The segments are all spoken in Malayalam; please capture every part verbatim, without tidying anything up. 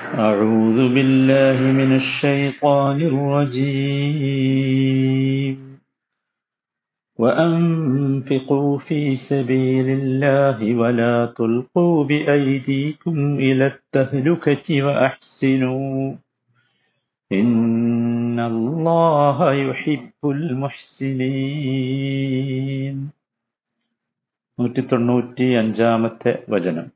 أعوذ بالله من الشيطان الرجيم وأنفقوا في سبيل الله ولا تلقوا بأيديكم إلى التهلكة وأحسنوا إن الله يحب المحسنين. നൂറ്റി തൊണ്ണൂറ്റി അഞ്ചാമത്തെ വചനം.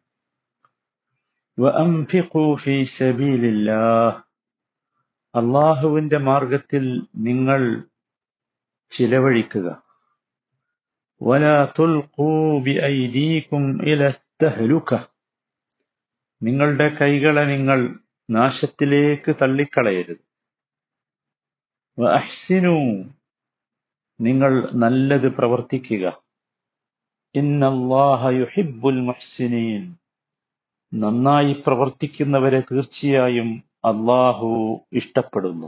വഅൻഫിഖൂ ഫീ സബീലില്ലാഹ്, അല്ലാഹുവിന്റെ മാർഗത്തിൽ നിങ്ങൾ ചിലവഴിക്കുക. വലാ തുൽഖൂ ബിഐദീകും ഇലാ തഹ്ലുക, നിങ്ങളുടെ കൈകളെ നിങ്ങൾ നാശത്തിലേക്ക് തള്ളിക്കളയരുത്. വഅഹ്സിനൂ, നിങ്ങൾ നല്ലത് പ്രവർത്തിക്കുക. ഇന്നല്ലാഹ യുഹിബ്ബുൽ മുഹ്സിനീൻ, നന്നായി പ്രവർത്തിക്കുന്നവരെ തീർച്ചയായും അല്ലാഹു ഇഷ്ടപ്പെടുന്നു.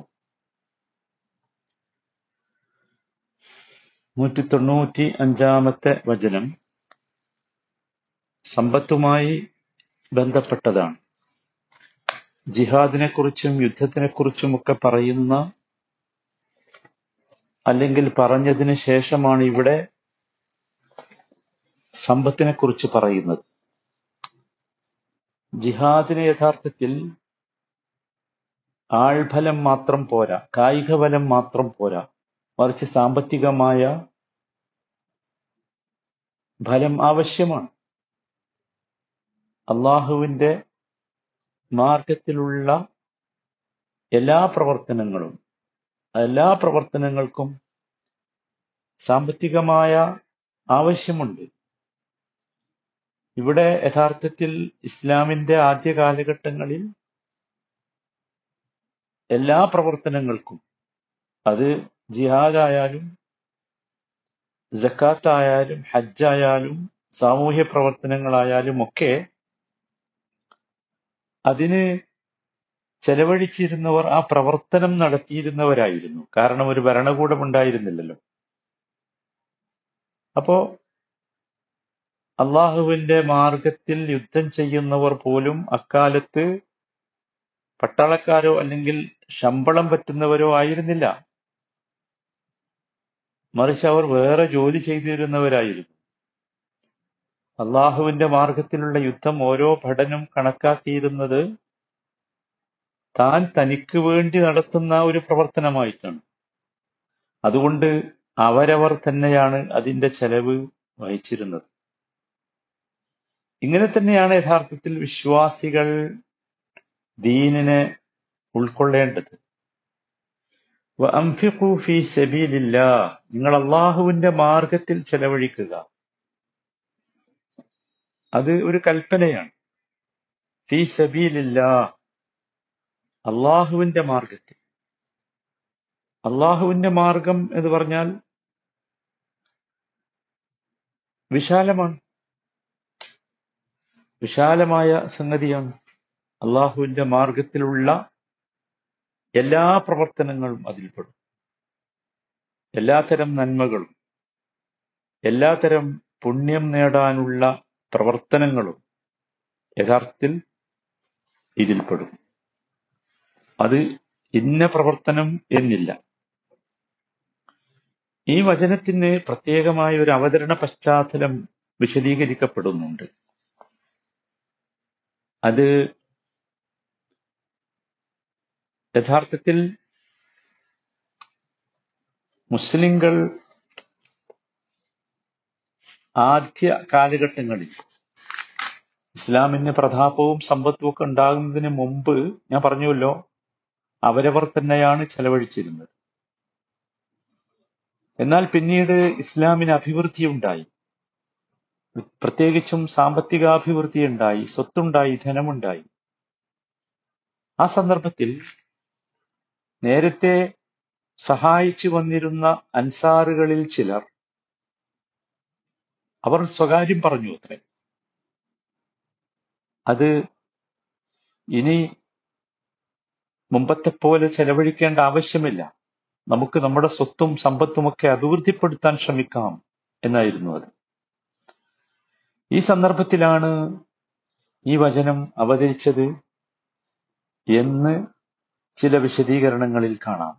നൂറ്റി തൊണ്ണൂറ്റി അഞ്ചാമത്തെ വചനം സമ്പത്തുമായി ബന്ധപ്പെട്ടതാണ്. ജിഹാദിനെ കുറിച്ചും യുദ്ധത്തിനെ കുറിച്ചുമൊക്കെ പറയുന്ന അല്ലെങ്കിൽ പറഞ്ഞതിന് ശേഷമാണ് ഇവിടെ സമ്പത്തിനെ കുറിച്ച് പറയുന്നത്. ജിഹാദിന് യഥാർത്ഥത്തിൽ ആൾഫലം മാത്രം പോരാ, കായിക ബലം മാത്രം പോരാ, മറിച്ച് സാമ്പത്തികമായ ഫലം ആവശ്യമാണ്. അള്ളാഹുവിന്റെ മാർഗത്തിലുള്ള എല്ലാ പ്രവർത്തനങ്ങളും എല്ലാ പ്രവർത്തനങ്ങൾക്കും സാമ്പത്തികമായ ആവശ്യമുണ്ട്. ഇവിടെ യഥാർത്ഥത്തിൽ ഇസ്ലാമിന്റെ ആദ്യ കാലഘട്ടങ്ങളിൽ എല്ലാ പ്രവർത്തനങ്ങൾക്കും, അത് ജിഹാദായാലും സക്കാത്തായാലും ഹജ്ജായാലും സാമൂഹ്യ പ്രവർത്തനങ്ങളായാലും ഒക്കെ അതിന് ചെലവഴിച്ചിരുന്നവർ ആ പ്രവർത്തനം നടത്തിയിരുന്നവരായിരുന്നു. കാരണം ഒരു ഭരണകൂടം ഉണ്ടായിരുന്നില്ലല്ലോ. അപ്പോ അള്ളാഹുവിന്റെ മാർഗത്തിൽ യുദ്ധം ചെയ്യുന്നവർ പോലും അക്കാലത്ത് പട്ടാളക്കാരോ അല്ലെങ്കിൽ ശമ്പളം പറ്റുന്നവരോ ആയിരുന്നില്ല. മറിച്ച് അവർ വേറെ ജോലി ചെയ്തിരുന്നവരായിരുന്നു. അള്ളാഹുവിന്റെ മാർഗത്തിലുള്ള യുദ്ധം ഓരോ ഭടനും കണക്കാക്കിയിരുന്നത് താൻ തനിക്ക് വേണ്ടി നടത്തുന്ന ഒരു പ്രവർത്തനമായിട്ടാണ്. അതുകൊണ്ട് അവരവർ തന്നെയാണ് അതിന്റെ ചെലവ് വഹിച്ചിരുന്നത്. ഇങ്ങനെ തന്നെയാണ് യഥാർത്ഥത്തിൽ വിശ്വാസികൾ ദീനിനെ ഉൾക്കൊള്ളേണ്ടത്. വഅൻഫിഖൂ ഫീ സബീലില്ലാഹ്, നിങ്ങൾ അള്ളാഹുവിന്റെ മാർഗത്തിൽ ചെലവഴിക്കുക. അത് ഒരു കൽപ്പനയാണ്. ഫീ സബീലില്ലാഹ്, അള്ളാഹുവിന്റെ മാർഗത്തിൽ. അള്ളാഹുവിന്റെ മാർഗം എന്ന് പറഞ്ഞാൽ വിശാലമാണ്, വിശാലമായ സംഗതിയാണ്. അള്ളാഹുവിന്റെ മാർഗത്തിലുള്ള എല്ലാ പ്രവർത്തനങ്ങളും അതിൽപ്പെടും. എല്ലാത്തരം നന്മകളും എല്ലാത്തരം പുണ്യം നേടാനുള്ള പ്രവർത്തനങ്ങളും യഥാർത്ഥത്തിൽ ഇതിൽപ്പെടും. അത് ഇന്ന പ്രവർത്തനം എന്നില്ല. ഈ വചനത്തിന് പ്രത്യേകമായ ഒരു അവതരണ പശ്ചാത്തലം വിശദീകരിക്കപ്പെടുന്നുണ്ട്. അത് യഥാർത്ഥത്തിൽ മുസ്ലിങ്ങൾ ആദ്യ കാലഘട്ടങ്ങളിൽ ഇസ്ലാമിന് പ്രതാപവും സമ്പത്തും ഒക്കെ ഉണ്ടാകുന്നതിന് മുമ്പ് ഞാൻ പറഞ്ഞുവല്ലോ, അവരവർ തന്നെയാണ് ചെലവഴിച്ചിരുന്നത്. എന്നാൽ പിന്നീട് ഇസ്ലാമിന് അഭിവൃദ്ധി ഉണ്ടായി, പ്രത്യേകിച്ചും സാമ്പത്തികാഭിവൃദ്ധി ഉണ്ടായി, സ്വത്തുണ്ടായി, ധനമുണ്ടായി. ആ സന്ദർഭത്തിൽ നേരത്തെ സഹായിച്ചു വന്നിരുന്ന അൻസാറുകളിൽ ചിലർ അവർ സ്വകാര്യം പറഞ്ഞു അത്രേ, അത് ഇനി മുമ്പത്തെ പോലെ ചെലവഴിക്കേണ്ട ആവശ്യമില്ല, നമുക്ക് നമ്മുടെ സ്വത്തും സമ്പത്തുമൊക്കെ അഭിവൃദ്ധിപ്പെടുത്താൻ ശ്രമിക്കാം എന്നായിരുന്നു അത്. ഈ സന്ദർഭത്തിലാണ് ഈ വചനം അവതരിച്ചത്. എന്ന് ചില വിശദീകരണങ്ങളിൽ കാണാം.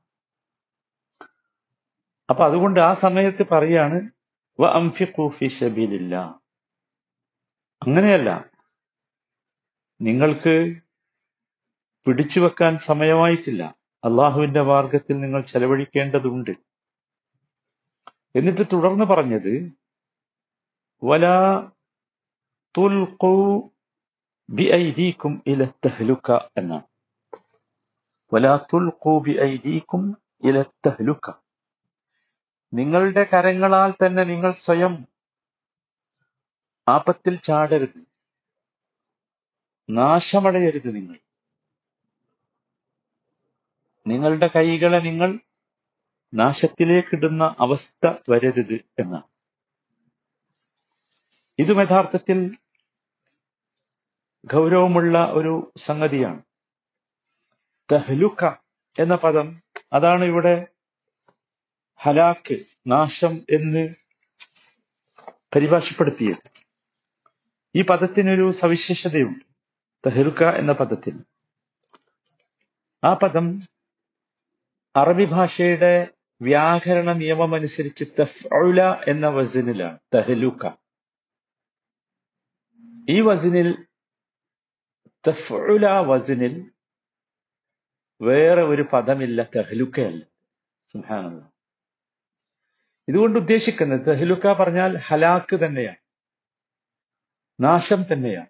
അപ്പൊ അതുകൊണ്ട് ആ സമയത്ത് പറയാണ് വഅൻഫിഖൂ ഫീ സബീലില്ലാഹ്. അങ്ങനെയല്ല, നിങ്ങൾക്ക് പിടിച്ചു വെക്കാൻ സമയമായിട്ടില്ല, അള്ളാഹുവിന്റെ മാർഗത്തിൽ നിങ്ങൾ ചെലവഴിക്കേണ്ടതുണ്ട്. എന്നിട്ട് തുടർന്ന് പറഞ്ഞത് വലാ തുൽഖൂ ബിഐദീകും ഇല തഹ്ലുക എന്നാണ്. വലാ തുൽഖൂ ബിഐദീകും ഇല തഹ്ലുക. നിങ്ങളുടെ കരങ്ങളാൽ തന്നെ നിങ്ങൾ സ്വയം ആപത്തിൽ ചാടരുത്, നാശമടയരുത്. നിങ്ങൾ നിങ്ങളുടെ കൈകളെ നിങ്ങൾ നാശത്തിലേക്കിടുന്ന അവസ്ഥ വരരുത് എന്നാണ്. ഇതും യഥാർത്ഥത്തിൽ ഗൗരവമുള്ള ഒരു സംഗതിയാണ്. തഹ്ലുക എന്ന പദം, അതാണ് ഇവിടെ ഹലാക്ക്, നാശം എന്ന് പരിഭാഷപ്പെടുത്തിയത്. ഈ പദത്തിനൊരു സവിശേഷതയുണ്ട്. തഹ്ലുക എന്ന പദത്തിന്, ആ പദം അറബി ഭാഷയുടെ വ്യാകരണ നിയമമനുസരിച്ച് തഫ്ഉല എന്ന വസനിലാണ്. തഹ്ലുക ഈ വസനിൽ, തഫ്ഉല വസനിൽ വേറെ ഒരു പദമില്ല, തഹ്ലുക്കയല്ല. സുബ്ഹാനല്ലാഹ്. ഇതുകൊണ്ട് ഉദ്ദേശിക്കുന്നത്, തഹ്ലുക പറഞ്ഞാൽ ഹലാക്ക് തന്നെയാണ്, നാശം തന്നെയാണ്.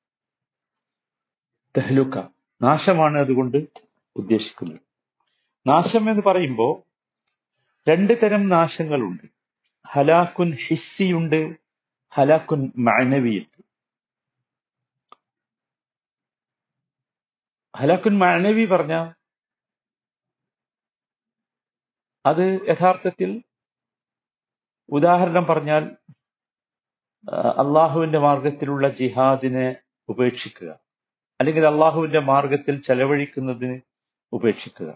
തഹ്ലുക നാശമാണ് അതുകൊണ്ട് ഉദ്ദേശിക്കുന്നത്. നാശം എന്ന് പറയുമ്പോൾ രണ്ട് തരം നാശങ്ങളുണ്ട്. ഹലാക്കുൻ ഹിസ്സിയുണ്ട്, ഹലാക്കുൻ മഅനവിയുണ്ട്. ഹലാക്കുൻ മഅനവി പറഞ്ഞാൽ അത് യഥാർത്ഥത്തിൽ, ഉദാഹരണം പറഞ്ഞാൽ, അള്ളാഹുവിന്റെ മാർഗത്തിലുള്ള ജിഹാദിനെ ഉപേക്ഷിക്കുക, അല്ലെങ്കിൽ അള്ളാഹുവിന്റെ മാർഗത്തിൽ ചെലവഴിക്കുന്നതിന് ഉപേക്ഷിക്കുക.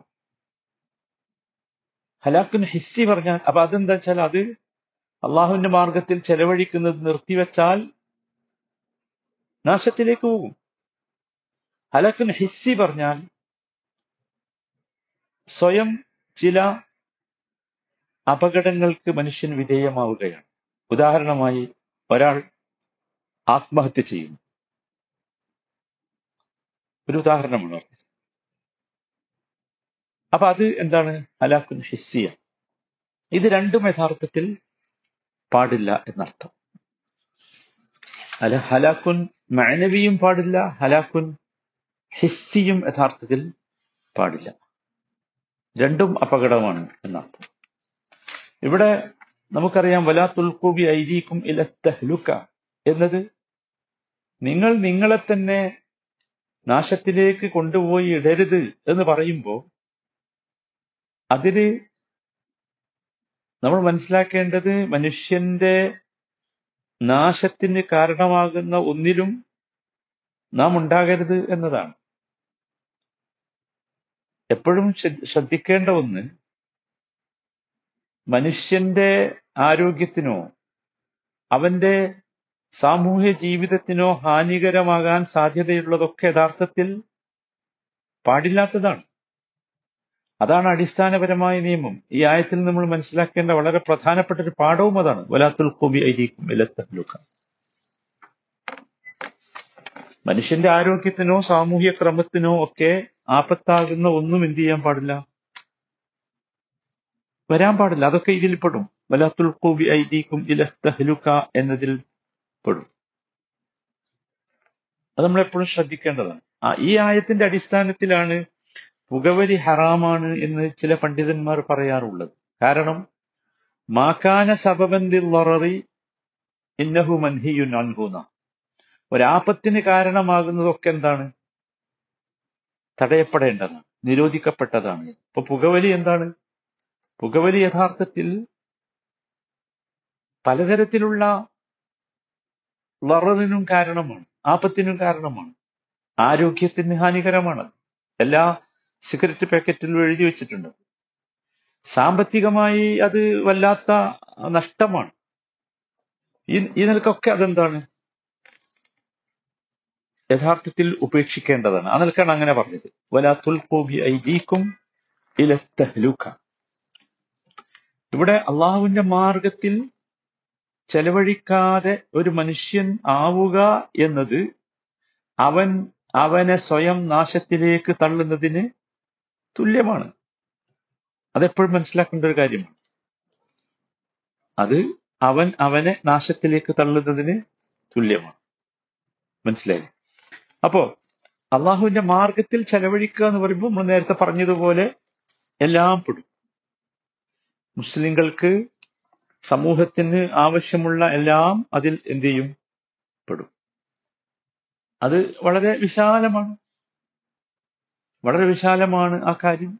ഹലാക്കുൻ ഹിസ്സി പറഞ്ഞാൽ, അപ്പൊ അതെന്താ വെച്ചാൽ, അത് അള്ളാഹുവിന്റെ മാർഗത്തിൽ ചെലവഴിക്കുന്നത് നിർത്തിവെച്ചാൽ നാശത്തിലേക്ക് പോകും. ഹലാക്കുൻ ഹിസ്സി പറഞ്ഞാൽ സ്വയം ചില അപകടങ്ങൾക്ക് മനുഷ്യൻ വിധേയമാവുകയാണ്. ഉദാഹരണമായി, ഒരാൾ ആത്മഹത്യ ചെയ്യുന്നു. ഒരു ഉദാഹരണമാണ്. അപ്പൊ അത് എന്താണ്? ഹലാക്കുൻ ഹിസ്സിയ. ഇത് രണ്ടും യഥാർത്ഥത്തിൽ പാടില്ല എന്നർത്ഥം. അല്ല, ഹലാക്കുൻ മഅനവിയും പാടില്ല, ഹലാക്കുൻ ഹിസ്സിയും യഥാർത്ഥത്തിൽ പാടില്ല. രണ്ടും അപകടമാണ് എന്നർത്ഥം. ഇവിടെ നമുക്കറിയാം, വലാ തുൽഖൂ ബിഐദീകും ഇല തഹ്ലുക എന്നത് നിങ്ങൾ നിങ്ങളെ തന്നെ നാശത്തിലേക്ക് കൊണ്ടുപോയി ഇടരുത് എന്ന് പറയുമ്പോൾ അതില് നമ്മൾ മനസ്സിലാക്കേണ്ടത്, മനുഷ്യന്റെ നാശത്തിന് കാരണമാകുന്ന ഒന്നിലും നാം ഉണ്ടാകരുത് എന്നതാണ്. എപ്പോഴും ശ്രദ്ധിക്കേണ്ട ഒന്ന്, മനുഷ്യന്റെ ആരോഗ്യത്തിനോ അവന്റെ സാമൂഹ്യ ജീവിതത്തിനോ ഹാനികരമാകാൻ സാധ്യതയുള്ളതൊക്കെ യഥാർത്ഥത്തിൽ പാടില്ലാത്തതാണ്. അതാണ് അടിസ്ഥാനപരമായ നിയമം. ഈ ആയത്തിൽ നമ്മൾ മനസ്സിലാക്കേണ്ട വളരെ പ്രധാനപ്പെട്ട ഒരു പാഠവും അതാണ്. വലാ തുൽഖൂ ബിഐദീകും ഇല തഹ്ലുക. മനുഷ്യന്റെ ആരോഗ്യത്തിനോ സാമൂഹ്യ ക്രമത്തിനോ ഒക്കെ ആപത്താകുന്ന ഒന്നും എന്ത് ചെയ്യാൻ പാടില്ല, വരാൻ പാടില്ല. അതൊക്കെ ഇതിൽ പെടും. വലാ തുൽഖൂ ബിഐദീകും ഇല തഹ്ലുക എന്നതിൽ പെടും. അത് നമ്മൾ എപ്പോഴും ശ്രദ്ധിക്കേണ്ടതാണ്. ഈ ആയത്തിന്റെ അടിസ്ഥാനത്തിലാണ് പുകവലി ഹറാമാണ് എന്ന് ചില പണ്ഡിതന്മാർ പറയാറുള്ളത്. കാരണം മാകാന സബബൻ ലിദ്ദററി ഇന്നഹു മൻഹിയുൻ അൻഹു. ഒരാപത്തിന് കാരണമാകുന്നതൊക്കെ എന്താണ്? തടയപ്പെടേണ്ടതാണ്, നിരോധിക്കപ്പെട്ടതാണ്. ഇപ്പൊ പുകവലി എന്താണ്? പുകവലി യഥാർത്ഥത്തിൽ പലതരത്തിലുള്ള ലററിനും കാരണമാണ്, ആപത്തിനും കാരണമാണ്, ആരോഗ്യത്തിന് ഹാനികരമാണ്. എല്ലാ സിഗരറ്റ് പാക്കറ്റിലും എഴുതി വെച്ചിട്ടുണ്ട്. സാമ്പത്തികമായി അത് വല്ലാത്ത നഷ്ടമാണ്. ഈ ഈ നിലക്കൊക്കെ അതെന്താണ്? യഥാർത്ഥത്തിൽ ഉപേക്ഷിക്കേണ്ടതാണ്. ആ നിലക്കാണ് അങ്ങനെ പറഞ്ഞത്. വലാ തുൽഖൂ ബിഐദീകും ഇല തഹ്ലുക. ഇവിടെ അള്ളാഹുവിന്റെ മാർഗത്തിൽ ചെലവഴിക്കാതെ ഒരു മനുഷ്യൻ ആവുക എന്നത് അവൻ അവനെ സ്വയം നാശത്തിലേക്ക് തള്ളുന്നതിന് തുല്യമാണ്. അതെപ്പോഴും മനസ്സിലാക്കേണ്ട ഒരു കാര്യമാണ്. അത് അവൻ അവനെ നാശത്തിലേക്ക് തള്ളുന്നതിന് തുല്യമാണ്. മനസ്സിലായി? അപ്പോ അള്ളാഹുവിന്റെ മാർഗത്തിൽ ചെലവഴിക്കുക എന്ന് പറയുമ്പോൾ നമ്മൾ നേരത്തെ പറഞ്ഞതുപോലെ എല്ലാം പെടും. മുസ്ലിങ്ങൾക്ക് സമൂഹത്തിന് ആവശ്യമുള്ള എല്ലാം അതിൽ എന്ത് ചെയ്യും? പെടും. അത് വളരെ വിശാലമാണ്, വളരെ വിശാലമാണ് ആ കാര്യം.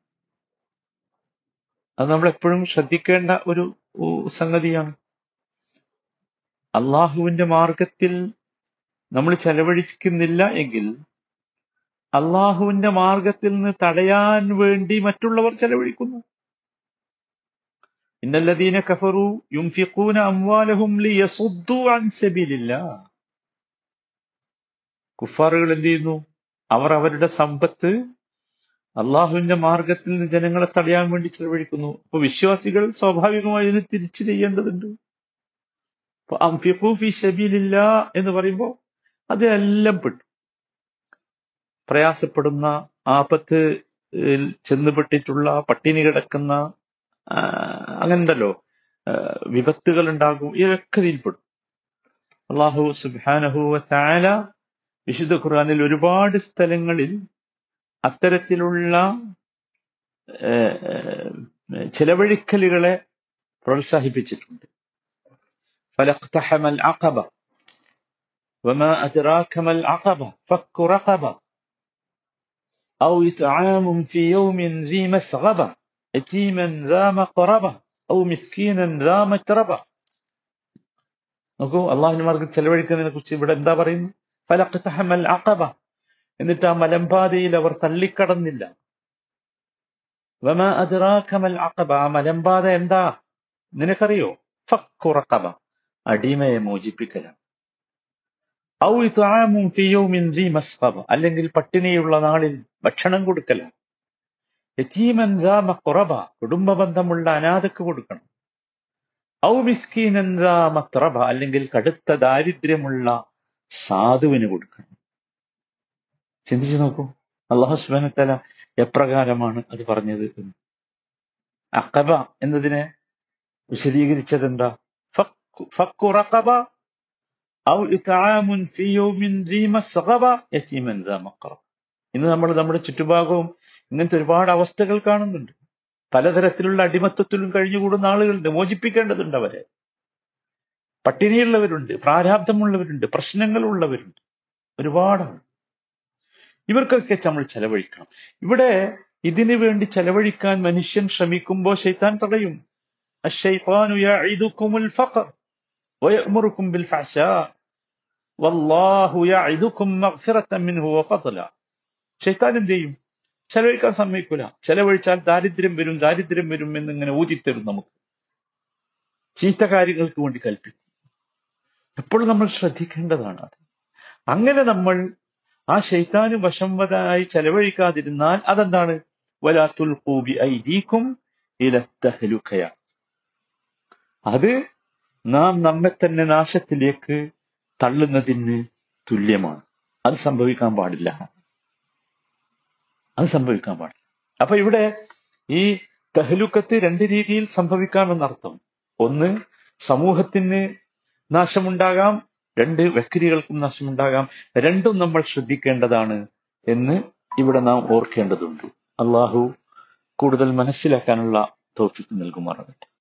അത് നമ്മൾ എപ്പോഴും ശ്രദ്ധിക്കേണ്ട ഒരു സംഗതിയാണ്. അള്ളാഹുവിന്റെ മാർഗത്തിൽ നമ്മൾ ചെലവഴിക്കുന്നില്ല എങ്കിൽ അള്ളാഹുവിന്റെ മാർഗത്തിൽ നിന്ന് തടയാൻ വേണ്ടി മറ്റുള്ളവർ ചെലവഴിക്കുന്നു. ഇന്നല്ലദീന കഫറു യുൻഫിഖൂന അംവാലഹും ലിയസുദ്ദു അൻ സബീലില്ലാഹ്. കുഫാറുകൾ എന്ത് ചെയ്യുന്നു? അവർ അവരുടെ സമ്പത്ത് അള്ളാഹുവിന്റെ മാർഗത്തിൽ നിന്ന് ജനങ്ങളെ തടയാൻ വേണ്ടി ചെലവഴിക്കുന്നു. അപ്പൊ വിശ്വാസികൾ സ്വാഭാവികമായി ഇതിന് തിരിച്ചു ചെയ്യേണ്ടതുണ്ട്. അപ്പൊ അൻഫിഖൂ ഫീ സബീലില്ലാഹ് എന്ന് പറയുമ്പോൾ അതെല്ലാം പെട്ടു. പ്രയാസപ്പെടുന്ന, ആപത്ത് ചെന്നുപെട്ടിട്ടുള്ള, പട്ടിണി കിടക്കുന്ന, അങ്ങനെന്തല്ലോ വിപത്തുകൾ ഉണ്ടാകും, ഇതൊക്കെ ഇതിൽപ്പെടും. അല്ലാഹു സുബ്ഹാനഹു വ തആല വിശുദ്ധ ഖുർആനിൽ ഒരുപാട് സ്ഥലങ്ങളിൽ അത്തരത്തിലുള്ള ചെലവഴിക്കലുകളെ പ്രോത്സാഹിപ്പിച്ചിട്ടുണ്ട്. ഫലഖ്തഹമൽ അഖബ വമാ അദ്റാക മൽ അഖബ ഫക്കു റഖബ ഔ ഇത്ആമുൻ ഫീ യൗമിൻ ദീ മസ്ഗബ യതീമൻ ദാ മഖറബ ഔ മിസ്കീനൻ ദാ മത്രബ. നോക്കൂ, അള്ളാഹുവിന്റെ മാർഗ്ഗത്തിൽ ചെലവഴിക്കുന്നതിനെ കുറിച്ച് ഇവിടെ എന്താ പറയുന്നത്? ഫലഖ്തഹമൽ അഖബ, എന്നിട്ട് ആ മലമ്പാതയിൽ അവർ തള്ളിക്കടന്നില്ല. വമാ അദ്റാക മൽ അഖബ, ആ മലമ്പാത എന്താ നിനക്കറിയോ? ഫക്കു റഖബ, അടിമയെ മോചിപ്പിക്കലാണ്. ഔ ഇത്ആമുൻ ഫീ യൗമിൻ ദീ മസ്ഗബ, അല്ലെങ്കിൽ പട്ടിണിയുള്ള നാളിൽ ഭക്ഷണം കൊടുക്കലാണ്. യതീമൻ ദാ മഖറബ, കുടുംബ ബന്ധമുള്ള അനാഥക്ക് കൊടുക്കണം. ഔ മിസ്കീനൻ ദാ മത്രബ, അല്ലെങ്കിൽ കടുത്ത ദാരിദ്ര്യമുള്ള സാധുവിന് കൊടുക്കണം. ചിന്തിച്ചു നോക്കൂ, അല്ലാഹു സുബ്ഹാനഹു വ തആല എപ്രകാരമാണ് അത് പറഞ്ഞത്. അഖബ എന്നതിനെ വിശദീകരിച്ചത് എന്താ? ഫക്കു റഖബ ഔ ഇത്ആമുൻ ഫീ യൗമിൻ ദീ മസ്ഗബ യതീമൻ ദാ മഖറബ. ഇന്ന് നമ്മൾ നമ്മുടെ ചുറ്റുഭാഗവും ഇങ്ങനത്തെ ഒരുപാട് അവസ്ഥകൾ കാണുന്നുണ്ട്. പലതരത്തിലുള്ള അടിമത്തത്തിലും കഴിഞ്ഞുകൂടുന്ന ആളുകളുണ്ട്. മോചിപ്പിക്കേണ്ടതുണ്ട് അവരെ. പട്ടിണിയുള്ളവരുണ്ട്, പ്രാരാബ്ധമുള്ളവരുണ്ട്, പ്രശ്നങ്ങളുള്ളവരുണ്ട്, ഒരുപാടാണ്. ഇവർക്കൊക്കെ നമ്മൾ ചെലവഴിക്കണം. ഇവിടെ ഇതിനു വേണ്ടി ചെലവഴിക്കാൻ മനുഷ്യൻ ശ്രമിക്കുമ്പോൾ ശൈത്താൻ തടയും. അശ്ശൈത്താനു യഇദുകുമുൽ ഫഖർ വയഅ്മുറുകും ബിൽ ഫഹ്ശാ വല്ലാഹു യഇദുകും മഗ്ഫിറതൻ മിൻഹു വഫദ്ല. ശൈത്താൻ എന്ത് ചെയ്യും? ചെലവഴിക്കാൻ സമ്മതിക്കൂല. ചെലവഴിച്ചാൽ ദാരിദ്ര്യം വരും, ദാരിദ്ര്യം വരും എന്നിങ്ങനെ ഊതിത്തരും. നമുക്ക് ചീത്ത കാര്യങ്ങൾക്ക് വേണ്ടി കൽപ്പിക്കും. എപ്പോഴും നമ്മൾ ശ്രദ്ധിക്കേണ്ടതാണ് അത്. അങ്ങനെ നമ്മൾ ആ ശൈത്താന് വശംവദനായി ചെലവഴിക്കാതിരുന്നാൽ അതെന്താണ്? വലാ തുൽഖൂ ബിഐദീകും ഇല തഹ്ലുക. അത് നാം നമ്മെ തന്നെ നാശത്തിലേക്ക് തള്ളുന്നതിന് തുല്യമാണ്. അത് സംഭവിക്കാൻ പാടില്ല. അത് സംഭവിക്കാൻ പാടില്ല. അപ്പൊ ഇവിടെ ഈ തഹ്ലുക്കത്ത് രണ്ട് രീതിയിൽ സംഭവിക്കാമെന്നർത്ഥം. ഒന്ന്, സമൂഹത്തിന് നാശമുണ്ടാകാം. രണ്ട്, വ്യക്തികൾക്കും നാശമുണ്ടാകാം. രണ്ടും നമ്മൾ ശ്രദ്ധിക്കേണ്ടതാണ് എന്ന് ഇവിടെ നാം ഓർക്കേണ്ടതുണ്ട്. അള്ളാഹു കൂടുതൽ മനസ്സിലാക്കാനുള്ള തൗഫീഖ് നൽകുമാറാകട്ടെ.